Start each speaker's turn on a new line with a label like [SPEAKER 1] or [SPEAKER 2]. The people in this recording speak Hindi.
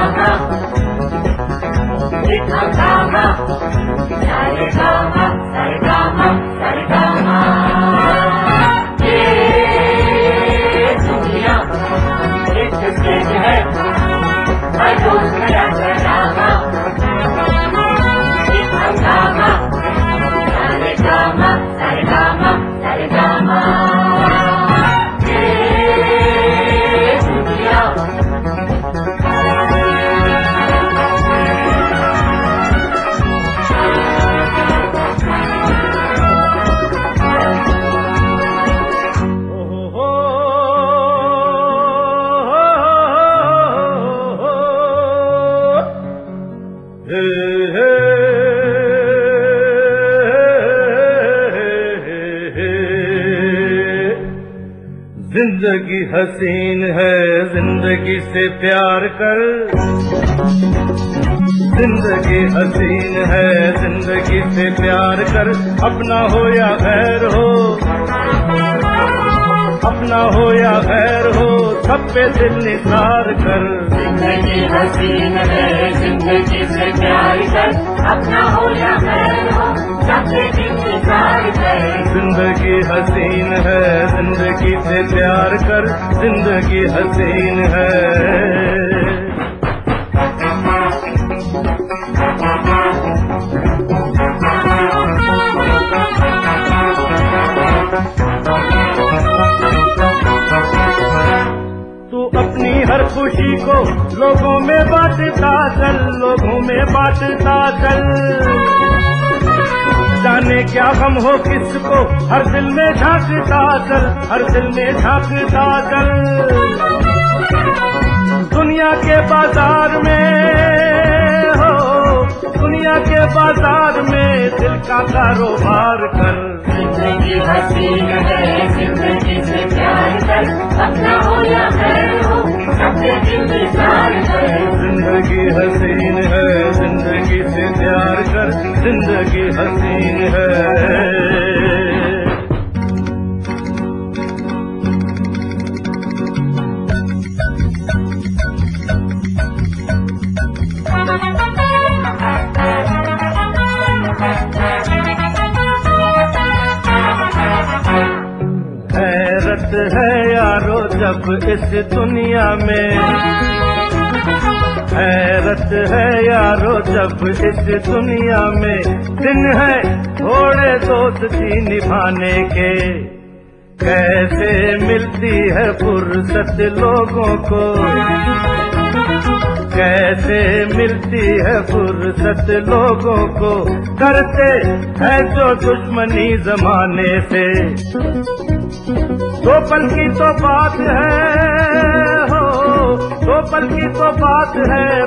[SPEAKER 1] जिंदगी हसीन है, जिंदगी से प्यार कर। जिंदगी हसीन है, जिंदगी से प्यार कर। अपना हो या गैर हो, अपना हो या गैर हो, सब पे दिल निसार कर।
[SPEAKER 2] जिंदगी हसीन है, जिंदगी से प्यार कर। अपना हो या गैर हो, सब पे दिल निसार कर।
[SPEAKER 1] जिंदगी हसीन है, जिंदगी से प्यार कर। जिंदगी हसीन है। अपनी हर खुशी को लोगों में बांटता चल, लोगों में बांटता चल। जाने क्या गम हो किसको, हर दिल में झांकता चल, हर दिल में झांकता चल। दुनिया के बाजार में हो, दुनिया के बाजार में दिल का कारोबार कर।
[SPEAKER 2] जिंदगी हसीन है, जिंदगी से प्यार कर। अपना हो या गैर हो, सबसे दिल निसार कर।
[SPEAKER 1] जिंदगी हसीन है, जिंदगी से प्यार कर। जिंदगी हसीन है। हैरत है यारो जब इस दुनिया में, हैरत है यारो जब इस दुनिया में। दिन है थोड़े दोस्ती निभाने के, कैसे मिलती है फुर्सत लोगों को, कैसे मिलती है फुर्सत लोगों को। करते है जो दुश्मनी जमाने से, दो पल की तो बात है हो, दो पल की तो बात है।